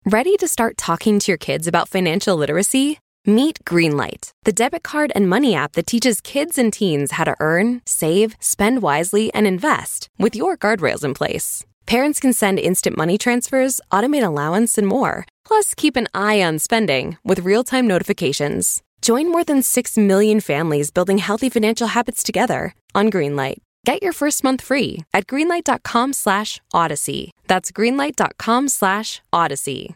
Ready to start talking to your kids about financial literacy? Meet Greenlight, the debit card and money app that teaches kids and teens how to earn, save, spend wisely, and invest with your guardrails in place. Parents can send instant money transfers, automate allowance, and more. Plus, keep an eye on spending with real-time notifications. Join more than 6 million families building healthy financial habits together on Greenlight. Get your first month free at greenlight.com/Odyssey. That's greenlight.com/Odyssey.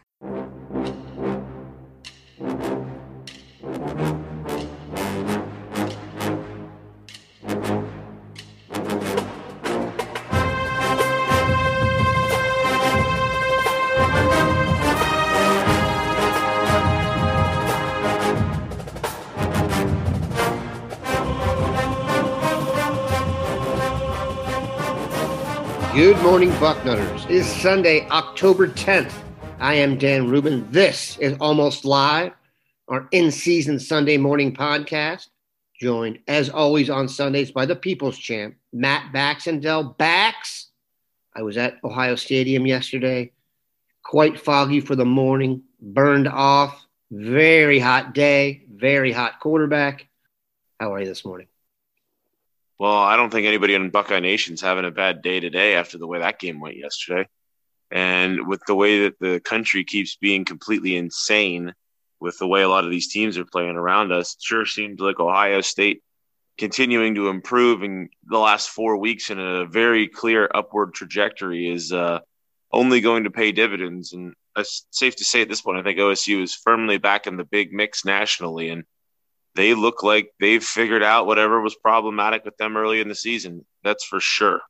Good morning, Bucknutters. It is Sunday, October 10th. I am Dan Rubin. This is Almost Live, our in-season Sunday morning podcast, joined, as always, on Sundays by the People's Champ, Matt Baxendale. Bax, I was at Ohio Stadium yesterday. Quite foggy for the morning, burned off. Very hot day, very hot quarterback. How are you this morning? Well, I don't think anybody in Buckeye Nation's having a bad day today after the way that game went yesterday. And with the way that the country keeps being completely insane with the way a lot of these teams are playing around us, it sure seems like Ohio State continuing to improve in the last 4 weeks in a very clear upward trajectory is only going to pay dividends. And it's safe to say at this point, I think OSU is firmly back in the big mix nationally. And they look like they've figured out whatever was problematic with them early in the season. That's for sure.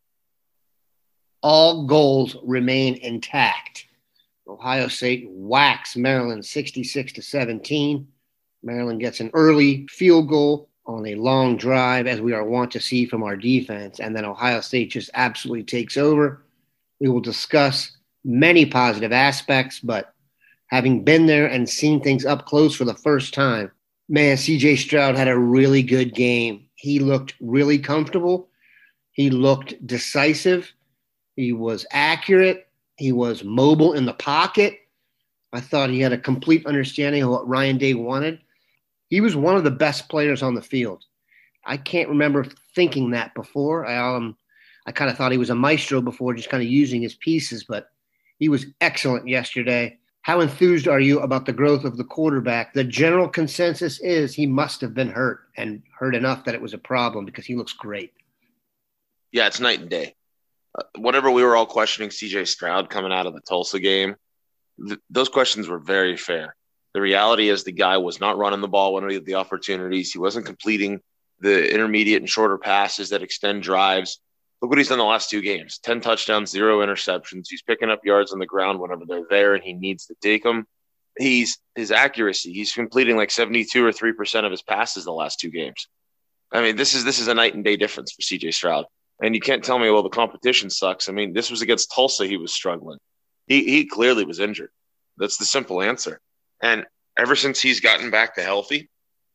All goals remain intact. Ohio State whacks Maryland 66-17. Maryland gets an early field goal on a long drive, as we are wont to see from our defense, and then Ohio State just absolutely takes over. We will discuss many positive aspects, but having been there and seen things up close for the first time, man, C.J. Stroud had a really good game. He looked really comfortable. He looked decisive. He was accurate. He was mobile in the pocket. I thought he had a complete understanding of what Ryan Day wanted. He was one of the best players on the field. I can't remember thinking that before. I kind of thought he was a maestro before, just kind of using his pieces, but he was excellent yesterday. How enthused are you about the growth of the quarterback? The general consensus is he must have been hurt, and hurt enough that it was a problem, because he looks great. Yeah, it's night and day. Whenever we were all questioning C.J. Stroud coming out of the Tulsa game, those questions were very fair. The reality is the guy was not running the ball when he had the opportunities. He wasn't completing the intermediate and shorter passes that extend drives. Look what he's done the last 2 games. 10 touchdowns, 0 interceptions. He's picking up yards on the ground whenever they're there and he needs to take them. His accuracy, he's completing like 72 or 3% of his passes the last 2 games. I mean, this is a night and day difference for C.J. Stroud. And you can't tell me, well, the competition sucks. I mean, this was against Tulsa. He was struggling. He clearly was injured. That's the simple answer. And ever since he's gotten back to healthy,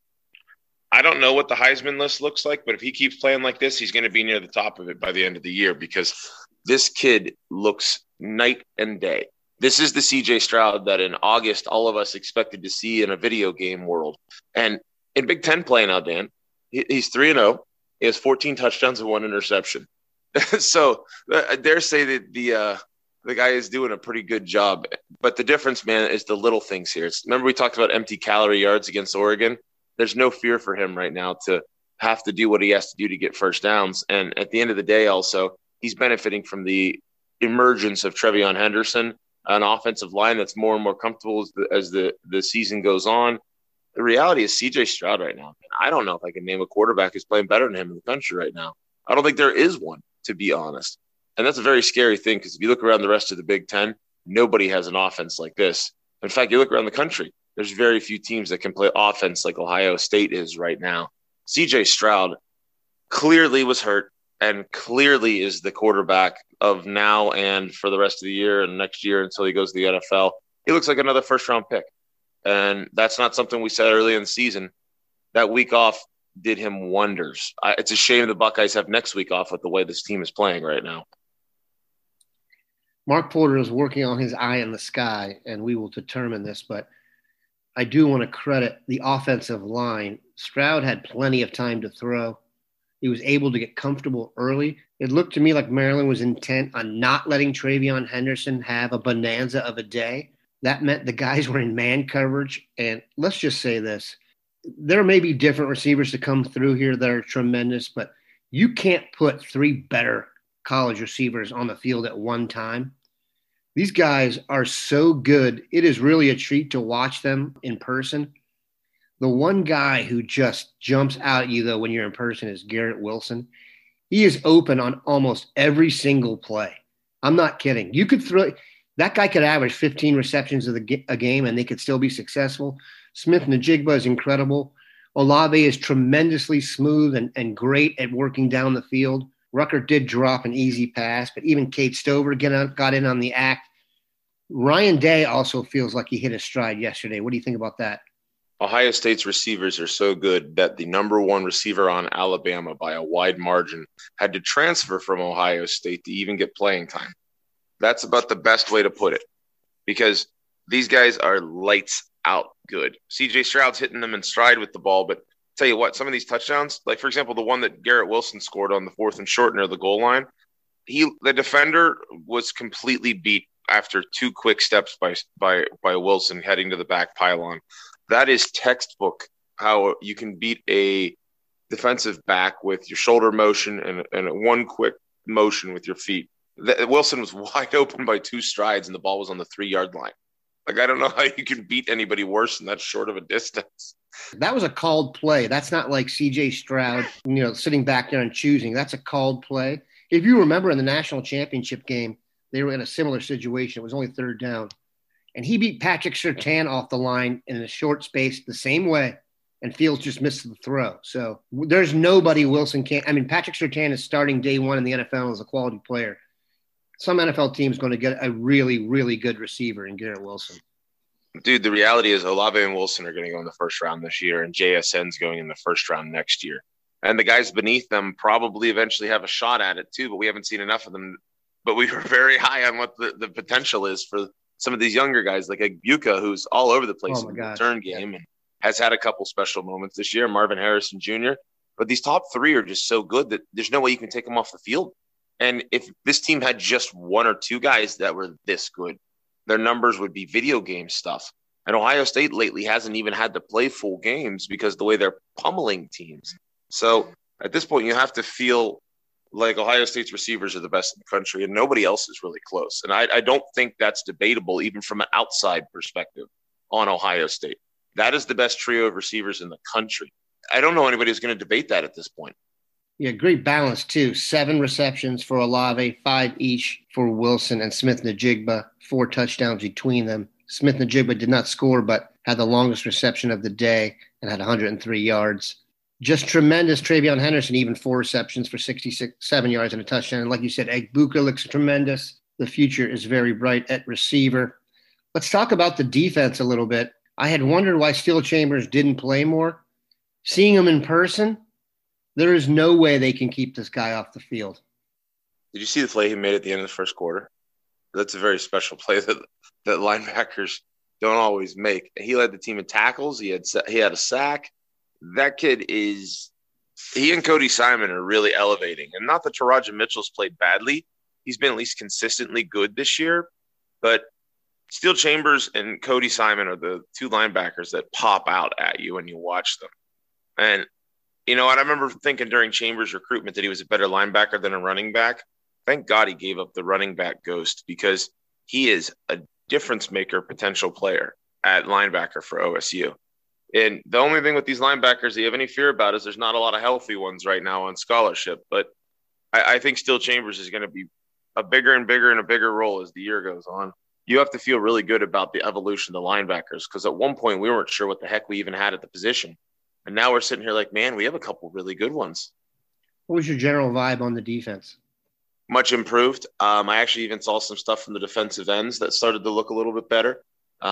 I don't know what the Heisman list looks like, but if he keeps playing like this, he's going to be near the top of it by the end of the year, because this kid looks night and day. This is the CJ Stroud that in August all of us expected to see in a video game world. And in Big Ten play now, Dan, he's 3-0. He has 14 touchdowns and 1 interception. So I dare say that the guy is doing a pretty good job. But the difference, man, is the little things here. Remember we talked about empty calorie yards against Oregon? There's no fear for him right now to have to do what he has to do to get first downs. And at the end of the day, also, he's benefiting from the emergence of Trevion Henderson, an offensive line that's more and more comfortable as the season goes on. The reality is CJ Stroud right now, I don't know if I can name a quarterback who's playing better than him in the country right now. I don't think there is one, to be honest. And that's a very scary thing, because if you look around the rest of the Big Ten, nobody has an offense like this. In fact, you look around the country, there's very few teams that can play offense like Ohio State is right now. CJ Stroud clearly was hurt and clearly is the quarterback of now and for the rest of the year and next year until he goes to the NFL. He looks like another first-round pick. And that's not something we said early in the season. That week off did him wonders. It's a shame the Buckeyes have next week off with the way this team is playing right now. Mark Porter is working on his eye in the sky, and we will determine this, but I do want to credit the offensive line. Stroud had plenty of time to throw. He was able to get comfortable early. It looked to me like Maryland was intent on not letting TreVeyon Henderson have a bonanza of a day. That meant the guys were in man coverage. And let's just say this. There may be different receivers to come through here that are tremendous, but you can't put three better college receivers on the field at one time. These guys are so good. It is really a treat to watch them in person. The one guy who just jumps out at you, though, when you're in person is Garrett Wilson. He is open on almost every single play. I'm not kidding. You could throw – that guy could average 15 receptions a game, and they could still be successful. Smith-Njigba is incredible. Olave is tremendously smooth and great at working down the field. Rucker did drop an easy pass, but even Kate Stover got in on the act. Ryan Day also feels like he hit his stride yesterday. What do you think about that? Ohio State's receivers are so good that the number one receiver on Alabama by a wide margin had to transfer from Ohio State to even get playing time. That's about the best way to put it, because these guys are lights out good. CJ Stroud's hitting them in stride with the ball, but tell you what, some of these touchdowns, like for example, the one that Garrett Wilson scored on the 4th and short near the goal line, the defender was completely beat after 2 quick steps by Wilson heading to the back pylon. That is textbook how you can beat a defensive back with your shoulder motion and one quick motion with your feet. Wilson was wide open by 2 strides, and the ball was on the 3-yard line. Like, I don't know how you can beat anybody worse than that short of a distance. That was a called play. That's not like C.J. Stroud, sitting back there and choosing. That's a called play. If you remember in the national championship game, they were in a similar situation. It was only 3rd down. And he beat Patrick Surtain off the line in a short space the same way, and Fields just missed the throw. So there's nobody Wilson can't – I mean, Patrick Surtain is starting day one in the NFL as a quality player. Some NFL team is going to get a really, really good receiver in Garrett Wilson. Dude, the reality is Olave and Wilson are going to go in the first round this year, and JSN's going in the first round next year. And the guys beneath them probably eventually have a shot at it too, but we haven't seen enough of them. But we were very high on what the potential is for some of these younger guys like Egbuka, who's all over the place in the return game and has had a couple special moments this year, Marvin Harrison Jr. But these top 3 are just so good that there's no way you can take them off the field. And if this team had just 1 or 2 guys that were this good, their numbers would be video game stuff. And Ohio State lately hasn't even had to play full games because the way they're pummeling teams. So at this point, you have to feel like Ohio State's receivers are the best in the country, and nobody else is really close. And I don't think that's debatable, even from an outside perspective on Ohio State. That is the best trio of receivers in the country. I don't know anybody who's going to debate that at this point. Yeah, great balance, too. 7 receptions for Olave, 5 each for Wilson and Smith-Njigba, 4 touchdowns between them. Smith-Njigba did not score, but had the longest reception of the day and had 103 yards. Just tremendous. TreVeyon Henderson, even 4 receptions for 67 yards and a touchdown. And like you said, Egbuka looks tremendous. The future is very bright at receiver. Let's talk about the defense a little bit. I had wondered why Steele Chambers didn't play more. Seeing him in person, there is no way they can keep this guy off the field. Did you see the play he made at the end of the first quarter? That's a very special play that linebackers don't always make. He led the team in tackles. He had a sack. That kid he and Cody Simon are really elevating. And not that Taraja Mitchell's played badly. He's been at least consistently good this year. But Steele Chambers and Cody Simon are the 2 linebackers that pop out at you when you watch them. And you know what? I remember thinking during Chambers' recruitment that he was a better linebacker than a running back. Thank God he gave up the running back ghost, because he is a difference maker potential player at linebacker for OSU. And the only thing with these linebackers you have any fear about is there's not a lot of healthy ones right now on scholarship. But I think Steele Chambers is going to be a bigger and bigger and a bigger role as the year goes on. You have to feel really good about the evolution of the linebackers, because at one point we weren't sure what the heck we even had at the position. And now we're sitting here like, man, we have a couple really good ones. What was your general vibe on the defense? Much improved. I actually even saw some stuff from the defensive ends that started to look a little bit better.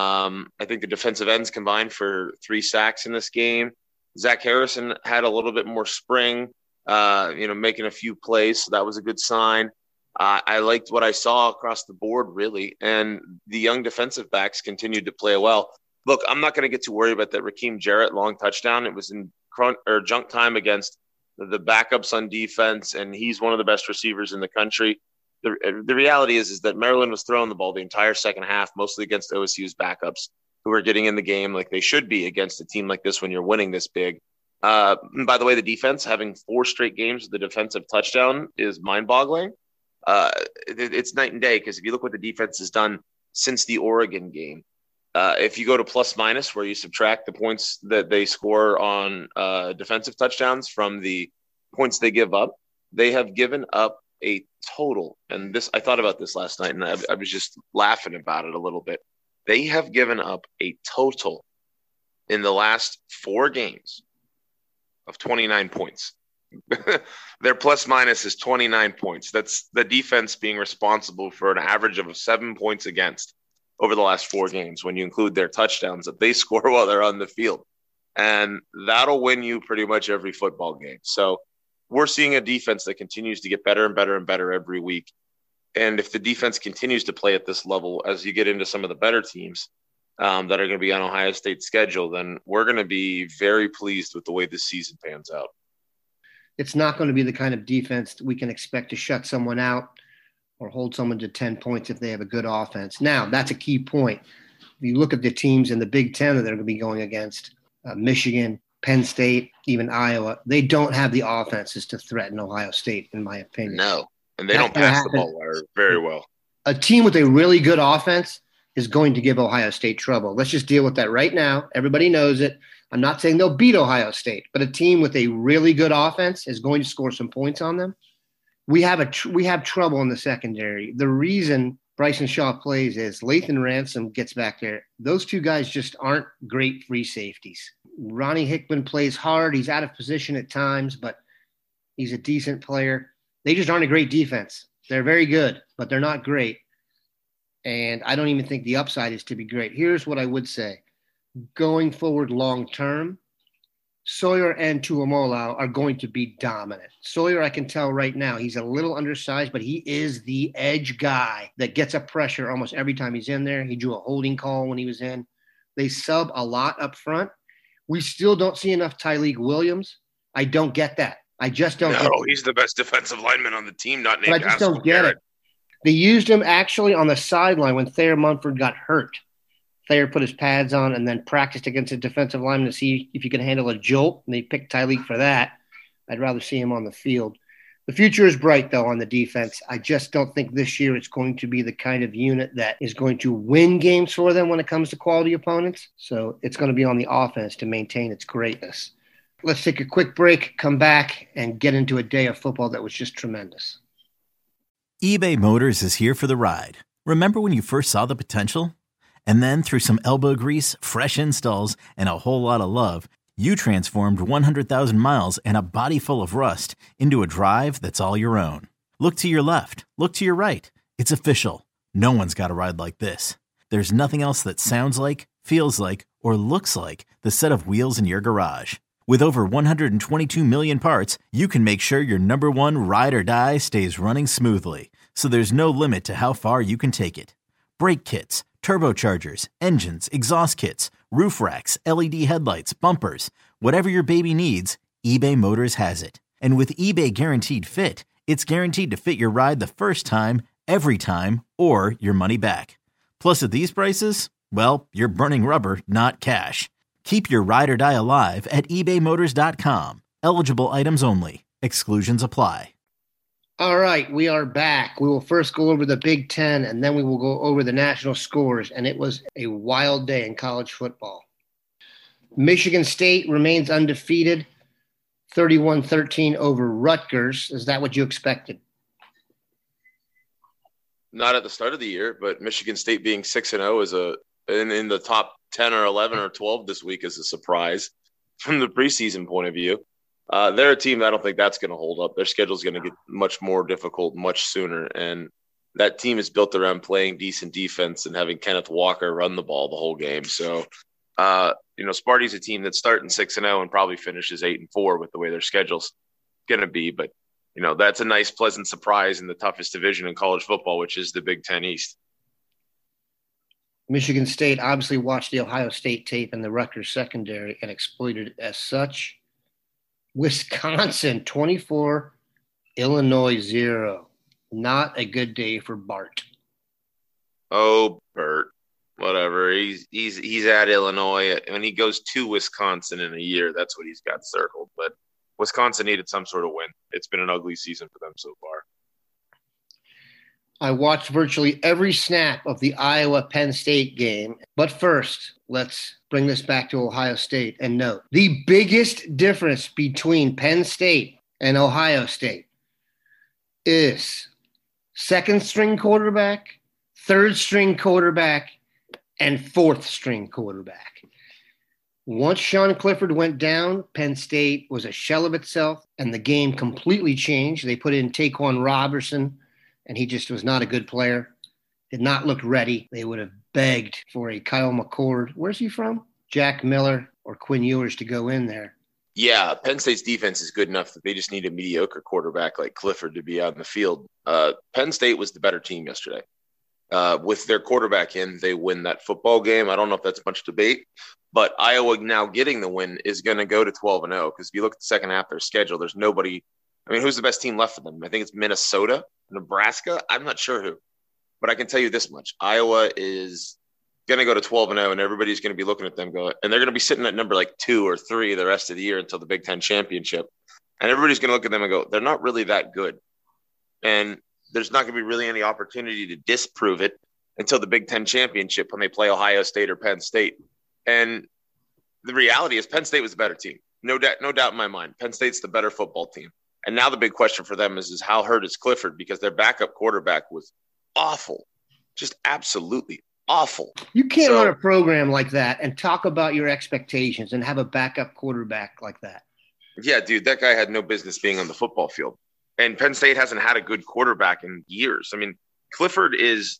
I think the defensive ends combined for 3 sacks in this game. Zach Harrison had a little bit more spring, making a few plays. So that was a good sign. I liked what I saw across the board, really, and the young defensive backs continued to play well. Look, I'm not going to get too worried about that Raheem Jarrett long touchdown. It was in junk time against the backups on defense, and he's one of the best receivers in the country. The reality is that Maryland was throwing the ball the entire second half, mostly against OSU's backups, who are getting in the game like they should be against a team like this when you're winning this big. By the way, the defense having 4 straight games with the defensive touchdown is mind-boggling. It's night and day, because if you look what the defense has done since the Oregon game, if you go to plus minus, where you subtract the points that they score on defensive touchdowns from the points they give up, they have given up a total. And this, I thought about this last night, and I was just laughing about it a little bit. They have given up a total in the last 4 games of 29 points. Their plus minus is 29 points. That's the defense being responsible for an average of 7 points against over the last 4 games, when you include their touchdowns that they score while they're on the field. And that'll win you pretty much every football game. So we're seeing a defense that continues to get better and better and better every week. And if the defense continues to play at this level, as you get into some of the better teams that are going to be on Ohio State's schedule, then we're going to be very pleased with the way this season pans out. It's not going to be the kind of defense that we can expect to shut someone out or hold someone to 10 points if they have a good offense. Now, that's a key point. If you look at the teams in the Big Ten that they're going to be going against, Michigan, Penn State, even Iowa, they don't have the offenses to threaten Ohio State, in my opinion. No, and they don't pass the ball very well. A team with a really good offense is going to give Ohio State trouble. Let's just deal with that right now. Everybody knows it. I'm not saying they'll beat Ohio State, but a team with a really good offense is going to score some points on them. We have trouble in the secondary. The reason Bryson Shaw plays is Lathan Ransom gets back there. Those 2 guys just aren't great free safeties. Ronnie Hickman plays hard. He's out of position at times, but he's a decent player. They just aren't a great defense. They're very good, but they're not great. And I don't even think the upside is to be great. Here's what I would say. Going forward long term, Sawyer and Tuamolau are going to be dominant. Sawyer, I can tell right now, he's a little undersized, but he is the edge guy that gets up pressure almost every time he's in there. He drew a holding call when he was in. They sub a lot up front. We still don't see enough Tyleik Williams. I don't get that. I just don't get it. No, he's the best defensive lineman on the team, not named. But I just don't get it. They used him actually on the sideline when Thayer Munford got hurt. Thayer put his pads on and then practiced against a defensive lineman to see if he could handle a jolt, and they picked Tyleik for that. I'd rather see him on the field. The future is bright, though, on the defense. I just don't think this year it's going to be the kind of unit that is going to win games for them when it comes to quality opponents. So it's going to be on the offense to maintain its greatness. Let's take a quick break, come back, and get into a day of football that was just tremendous. eBay Motors is here for the ride. Remember when you first saw the potential? And then through some elbow grease, fresh installs, and a whole lot of love, you transformed 100,000 miles and a body full of rust into a drive that's all your own. Look to your left. Look to your right. It's official. No one's got a ride like this. There's nothing else that sounds like, feels like, or looks like the set of wheels in your garage. With over 122 million parts, you can make sure your number one ride or die stays running smoothly. So there's no limit to how far you can take it. Brake kits, turbochargers, engines, exhaust kits, roof racks, LED headlights, bumpers, whatever your baby needs, eBay Motors has it. And with eBay Guaranteed Fit, it's guaranteed to fit your ride the first time, every time, or your money back. Plus at these prices, well, you're burning rubber, not cash. Keep your ride or die alive at ebaymotors.com. Eligible items only. Exclusions apply. All right, we are back. We will first go over the Big Ten, and then we will go over the national scores. And it was a wild day in college football. Michigan State remains undefeated, 31-13 over Rutgers. Is that what you expected? Not at the start of the year, but Michigan State being 6-0 is in the top 10 or 11 or 12 this week is a surprise from the preseason point of view. They're a team that I don't think that's going to hold up. Their schedule is going to get much more difficult much sooner. And that team is built around playing decent defense and having Kenneth Walker run the ball the whole game. So, Sparty's a team that's starting 6-0 and probably finishes 8-4 with the way their schedule's going to be. But That's a nice, pleasant surprise in the toughest division in college football, which is the Big Ten East. Michigan State obviously watched the Ohio State tape and the Rutgers secondary and exploited it as such. Wisconsin 24, Illinois 0. Not a good day for Bart. Oh, Bert, whatever. He's at Illinois. When he goes to Wisconsin in a year, that's what he's got circled. But Wisconsin needed some sort of win. It's been an ugly season for them so far. I watched virtually every snap of the Iowa-Penn State game. But first, let's bring this back to Ohio State and note the biggest difference between Penn State and Ohio State is second-string quarterback, third-string quarterback, and fourth-string quarterback. Once Sean Clifford went down, Penn State was a shell of itself, and the game completely changed. They put in Taquan Robertson, and he just was not a good player. Did not look ready. They would have begged for a Kyle McCord. Where's he from? Jack Miller or Quinn Ewers to go in there. Yeah, Penn State's defense is good enough that they just need a mediocre quarterback like Clifford to be out in the field. Penn State was the better team yesterday. With their quarterback in, they win that football game. I don't know if that's much debate, but Iowa now getting the win is going to go to 12-0 because if you look at the second half of their schedule, there's nobody. I mean, who's the best team left for them? I think it's Minnesota, Nebraska. I'm not sure who, but I can tell you this much. Iowa is going to go to 12-0, and everybody's going to be looking at them going, and they're going to be sitting at number like 2 or 3 the rest of the year until the Big Ten championship. And everybody's going to look at them and go, they're not really that good. And there's not going to be really any opportunity to disprove it until the Big Ten championship when they play Ohio State or Penn State. And the reality is Penn State was the better team. No doubt in my mind. Penn State's the better football team. And now the big question for them is how hurt is Clifford, because their backup quarterback was awful, just absolutely awful. You can't run a program like that and talk about your expectations and have a backup quarterback like that. Yeah, dude, that guy had no business being on the football field. And Penn State hasn't had a good quarterback in years. I mean, Clifford is,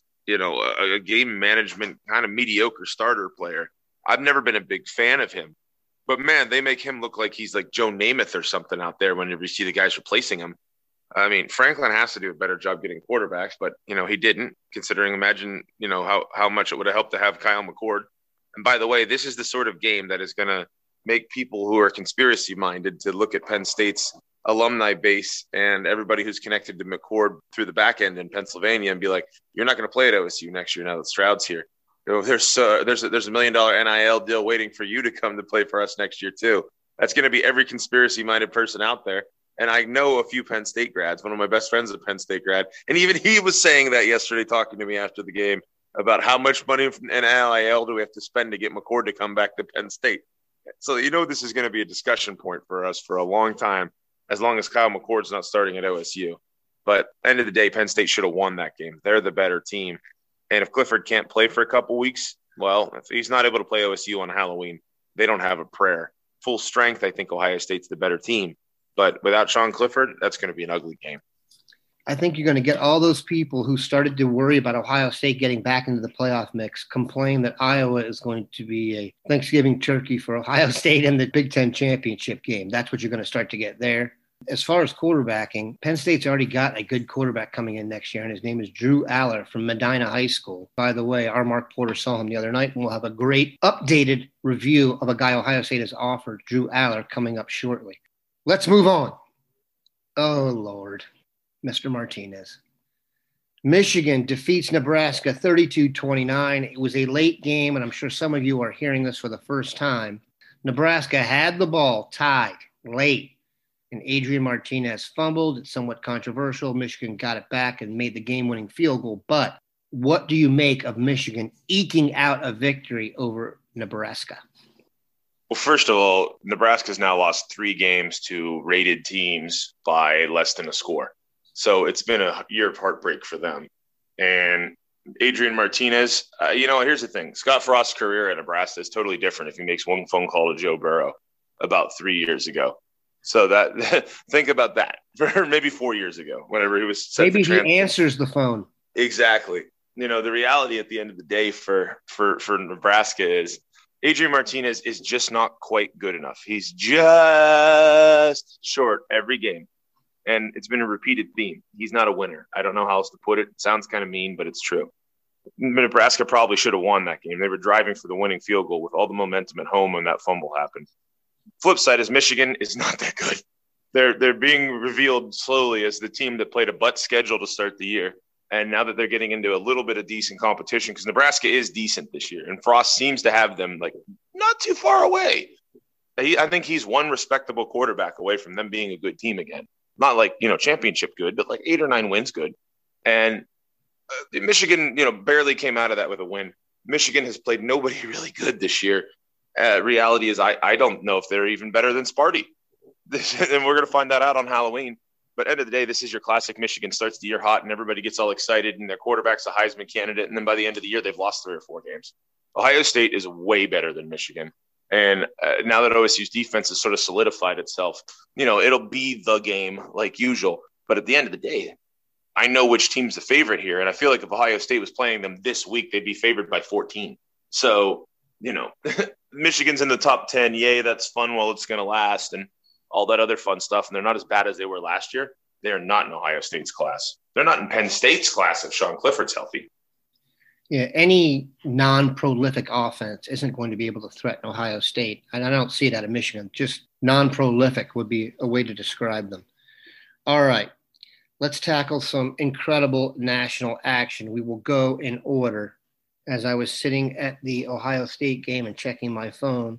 a game management kind of mediocre starter player. I've never been a big fan of him. But, man, they make him look like he's like Joe Namath or something out there whenever you see the guys replacing him. I mean, Franklin has to do a better job getting quarterbacks, but, he didn't, imagine, how much it would have helped to have Kyle McCord. And, by the way, this is the sort of game that is going to make people who are conspiracy-minded to look at Penn State's alumni base and everybody who's connected to McCord through the back end in Pennsylvania and be like, you're not going to play at OSU next year now that Stroud's here. There's a $1 million NIL deal waiting for you to come to play for us next year too. That's going to be every conspiracy-minded person out there. And I know a few Penn State grads. One of my best friends is a Penn State grad. And even he was saying that yesterday, talking to me after the game about how much money from NIL do we have to spend to get McCord to come back to Penn State. So, this is going to be a discussion point for us for a long time, as long as Kyle McCord's not starting at OSU. But end of the day, Penn State should have won that game. They're the better team. And if Clifford can't play for a couple weeks, well, if he's not able to play OSU on Halloween, they don't have a prayer. Full strength, I think Ohio State's the better team. But without Sean Clifford, that's going to be an ugly game. I think you're going to get all those people who started to worry about Ohio State getting back into the playoff mix complain that Iowa is going to be a Thanksgiving turkey for Ohio State in the Big Ten championship game. That's what you're going to start to get there. As far as quarterbacking, Penn State's already got a good quarterback coming in next year, and his name is Drew Aller from Medina High School. By the way, our Mark Porter saw him the other night, and we'll have a great updated review of a guy Ohio State has offered, Drew Aller, coming up shortly. Let's move on. Oh, Lord, Mr. Martinez. Michigan defeats Nebraska 32-29. It was a late game, and I'm sure some of you are hearing this for the first time. Nebraska had the ball tied late, and Adrian Martinez fumbled. It's somewhat controversial. Michigan got it back and made the game-winning field goal. But what do you make of Michigan eking out a victory over Nebraska? Well, first of all, Nebraska's now lost 3 games to rated teams by less than a score. So it's been a year of heartbreak for them. And Adrian Martinez, here's the thing. Scott Frost's career at Nebraska is totally different if he makes one phone call to Joe Burrow about 3 years ago. So that think about that for maybe 4 years ago, whenever he was set maybe he answers the phone. Exactly. The reality at the end of the day for Nebraska is Adrian Martinez is just not quite good enough. He's just short every game And it's been a repeated theme. He's not a winner. I don't know how else to put it. It sounds kind of mean, but it's true. Nebraska probably should have won that game. They were driving for the winning field goal with all the momentum at home when that fumble happened. Flip side is Michigan is not that good. They're being revealed slowly as the team that played a butt schedule to start the year. And now that they're getting into a little bit of decent competition, because Nebraska is decent this year, and Frost seems to have them like not too far away. I think he's one respectable quarterback away from them being a good team again. Not like, championship good, but like 8 or 9 wins good. And Michigan, barely came out of that with a win. Michigan has played nobody really good this year. Reality is I don't know if they're even better than Sparty. And we're going to find that out on Halloween. But end of the day, this is your classic Michigan starts the year hot and everybody gets all excited and their quarterback's a Heisman candidate. And then by the end of the year, they've lost 3 or 4 games. Ohio State is way better than Michigan. And now that OSU's defense has sort of solidified itself, it'll be the game like usual. But at the end of the day, I know which team's the favorite here. And I feel like if Ohio State was playing them this week, they'd be favored by 14. So, Michigan's in the top 10. Yay, that's fun while it's going to last and all that other fun stuff. And they're not as bad as they were last year. They are not in Ohio State's class. They're not in Penn State's class if Sean Clifford's healthy. Yeah, any non-prolific offense isn't going to be able to threaten Ohio State. And I don't see it out of Michigan. Just non-prolific would be a way to describe them. All right, let's tackle some incredible national action. We will go in order. As I was sitting at the Ohio State game and checking my phone,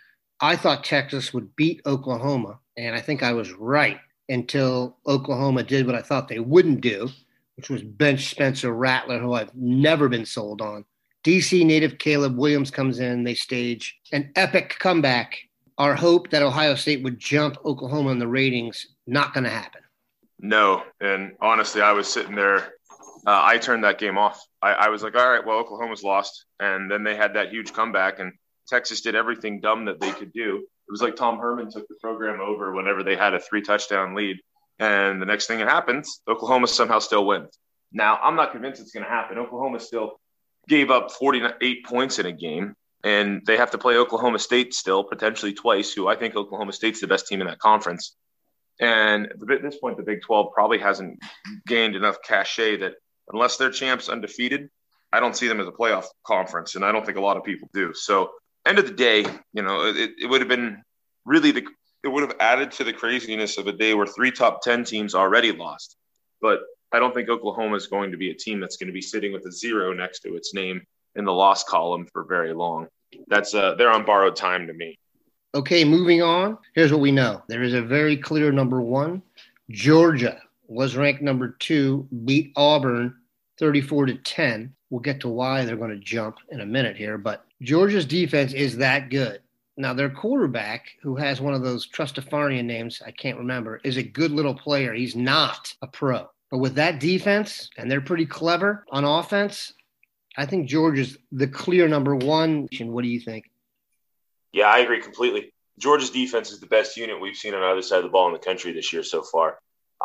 I thought Texas would beat Oklahoma, and I think I was right until Oklahoma did what I thought they wouldn't do, which was bench Spencer Rattler, who I've never been sold on. DC native Caleb Williams comes in. They stage an epic comeback. Our hope that Ohio State would jump Oklahoma in the ratings, not going to happen. No, and honestly, I was sitting there. I turned that game off. I was like, all right, well, Oklahoma's lost. And then they had that huge comeback, and Texas did everything dumb that they could do. It was like Tom Herman took the program over whenever they had a 3-touchdown lead. And the next thing that happens, Oklahoma somehow still wins. Now, I'm not convinced it's going to happen. Oklahoma still gave up 48 points in a game, and they have to play Oklahoma State still, potentially twice, who I think Oklahoma State's the best team in that conference. And at this point, the Big 12 probably hasn't gained enough cachet that unless they're champs undefeated, I don't see them as a playoff conference, and I don't think a lot of people do. So, end of the day, it would have been really it would have added to the craziness of a day where 3 top 10 teams already lost. But I don't think Oklahoma is going to be a team that's going to be sitting with a 0 next to its name in the loss column for very long. They're on borrowed time to me. Okay, moving on. Here's what we know. There is a very clear number 1. Georgia was ranked number 2, beat Auburn 34-10. We'll get to why they're going to jump in a minute here, but Georgia's defense is that good. Now, their quarterback, who has one of those Trustafarian names I can't remember, is a good little player. He's not a pro. But with that defense, and they're pretty clever on offense, I think Georgia's the clear number 1. What do you think? Yeah, I agree completely. Georgia's defense is the best unit we've seen on either side of the ball in the country this year so far.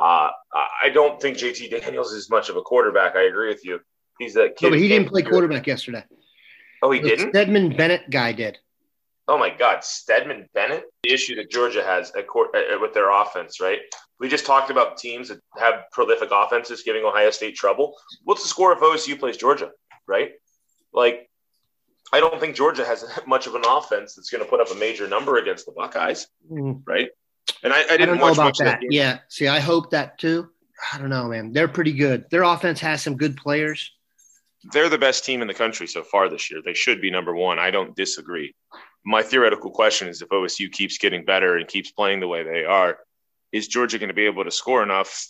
I don't think JT Daniels is much of a quarterback. I agree with you. He's that kid. No, but he didn't play quarterback yesterday. Oh, he didn't? Stedman Bennett guy did. Oh, my God. Stedman Bennett? The issue that Georgia has with their offense, right? We just talked about teams that have prolific offenses giving Ohio State trouble. What's the score if OSU plays Georgia, right? Like, I don't think Georgia has much of an offense that's going to put up a major number against the Buckeyes, right? And I didn't watch much of that game. Yeah. See, I hope that too. I don't know, man. They're pretty good. Their offense has some good players. They're the best team in the country so far this year. They should be number 1. I don't disagree. My theoretical question is if OSU keeps getting better and keeps playing the way they are, is Georgia going to be able to score enough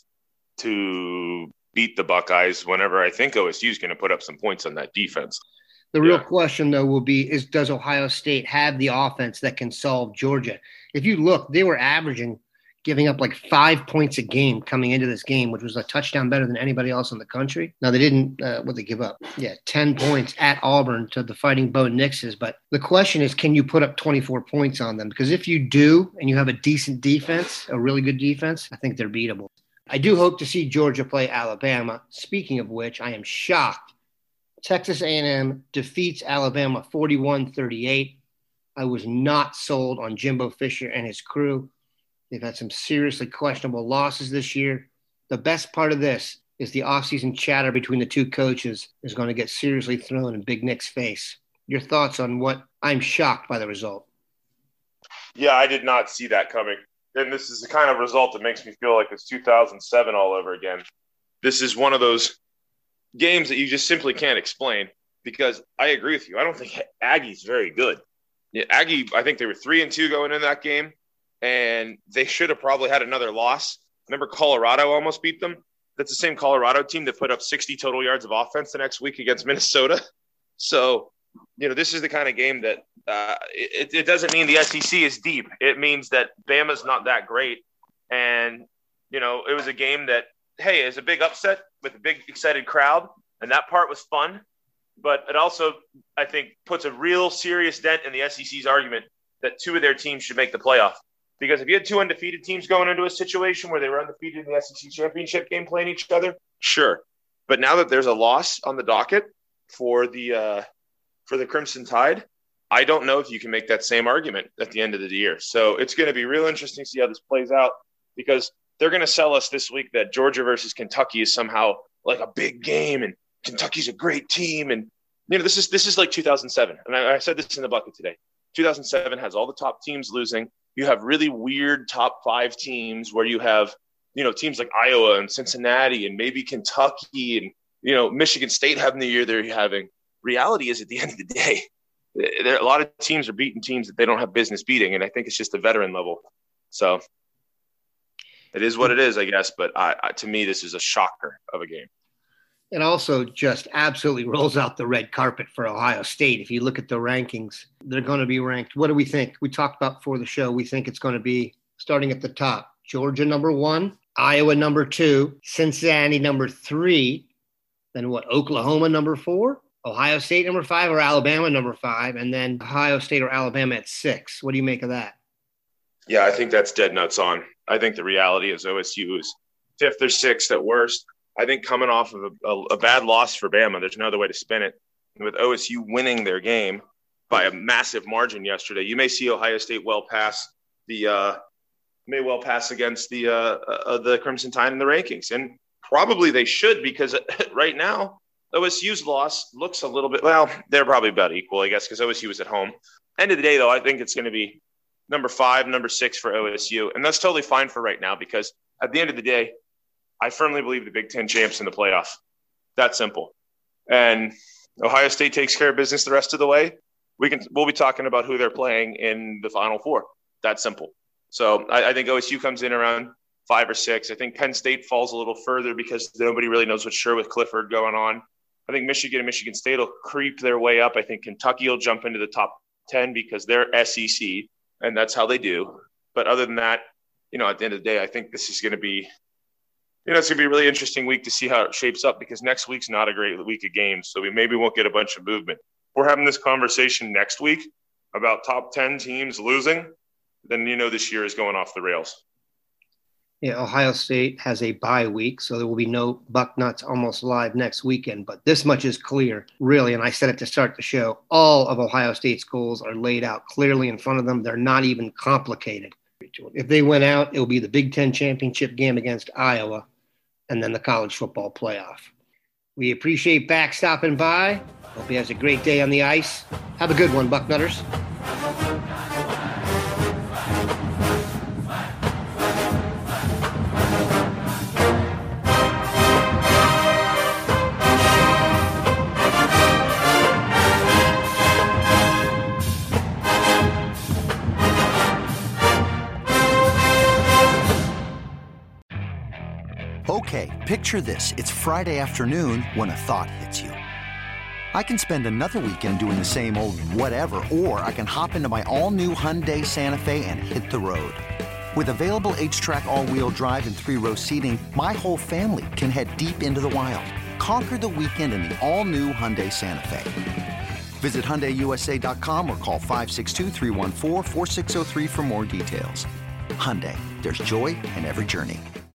to beat the Buckeyes whenever I think OSU is going to put up some points on that defense? The real question, though, will be, does Ohio State have the offense that can solve Georgia? If you look, they were averaging giving up like 5 points a game coming into this game, which was a touchdown better than anybody else in the country. Now, they didn't what they give up? Yeah, 10 points at Auburn to the Fighting Bo Nixes. But the question is, can you put up 24 points on them? Because if you do and you have a decent defense, a really good defense, I think they're beatable. I do hope to see Georgia play Alabama. Speaking of which, I am shocked. Texas A&M defeats Alabama 41-38. I was not sold on Jimbo Fisher and his crew. They've had some seriously questionable losses this year. The best part of this is the offseason chatter between the two coaches is going to get seriously thrown in Big Nick's face. Your thoughts on what I'm shocked by the result? Yeah, I did not see that coming. And this is the kind of result that makes me feel like it's 2007 all over again. This is one of those games that you just simply can't explain, because I agree with you. I don't think Aggie's very good. Yeah, Aggie, I think they were 3-2 going in that game, and they should have probably had another loss. Remember Colorado almost beat them? That's the same Colorado team that put up 60 total yards of offense the next week against Minnesota. So, this is the kind of game that it doesn't mean the SEC is deep. It means that Bama's not that great. And, it was a game that, hey, is a big upset with a big excited crowd, and that part was fun. But it also, I think, puts a real serious dent in the SEC's argument that two of their teams should make the playoff. Because if you had two undefeated teams going into a situation where they were undefeated in the SEC championship game playing each other, sure. But now that there's a loss on the docket for the Crimson Tide, I don't know if you can make that same argument at the end of the year. So it's going to be real interesting to see how this plays out, because they're going to sell us this week that Georgia versus Kentucky is somehow like a big game and Kentucky's a great team. And, this is like 2007. And I said this in the bucket today. 2007 has all the top teams losing. You have really weird top 5 teams where you have, teams like Iowa and Cincinnati and maybe Kentucky and, Michigan State having the year they're having. Reality is, at the end of the day, a lot of teams are beating teams that they don't have business beating. And I think it's just the veteran level. So it is what it is, I guess. But to me, this is a shocker of a game. It also just absolutely rolls out the red carpet for Ohio State. If you look at the rankings, they're going to be ranked. What do we think? We talked about before the show. We think it's going to be starting at the top. Georgia, number 1. Iowa, number 2. Cincinnati, number 3. Then Oklahoma, number 4. Ohio State, number 5, or Alabama, number 5. And then Ohio State or Alabama at 6. What do you make of that? Yeah, I think that's dead nuts on. I think the reality is OSU is 5th or 6th at worst. I think coming off of a bad loss for Bama, there's no other way to spin it. And with OSU winning their game by a massive margin yesterday, you may see Ohio State well pass against the Crimson Tide in the rankings. And probably they should, because right now OSU's loss looks a little bit, well, they're probably about equal, I guess, because OSU was at home. End of the day, though, I think it's going to be number 5, number 6 for OSU. And that's totally fine for right now, because at the end of the day, I firmly believe the Big Ten champs in the playoff. That simple. And Ohio State takes care of business the rest of the way. We'll be talking about who they're playing in the Final Four. That simple. So I think OSU comes in around 5 or 6. I think Penn State falls a little further because nobody really knows what's sure with Clifford going on. I think Michigan and Michigan State will creep their way up. I think Kentucky will jump into the top 10 because they're SEC, and that's how they do. But other than that, at the end of the day, I think this is going to be – it's going to be a really interesting week to see how it shapes up, because next week's not a great week of games, so we maybe won't get a bunch of movement. If we're having this conversation next week about top 10 teams losing, then this year is going off the rails. Yeah, Ohio State has a bye week, so there will be no Bucknuts Almost Live next weekend. But this much is clear, really, and I said it to start the show, all of Ohio State's goals are laid out clearly in front of them. They're not even complicated. If they win out, it will be the Big Ten championship game against Iowa, and then the college football playoff. We appreciate Back stopping by. Hope he has a great day on the ice. Have a good one, Bucknutters. Okay, picture this. It's Friday afternoon when a thought hits you. I can spend another weekend doing the same old whatever, or I can hop into my all-new Hyundai Santa Fe and hit the road. With available H-Track all-wheel drive and 3-row seating, my whole family can head deep into the wild. Conquer the weekend in the all-new Hyundai Santa Fe. Visit HyundaiUSA.com or call 562-314-4603 for more details. Hyundai, there's joy in every journey.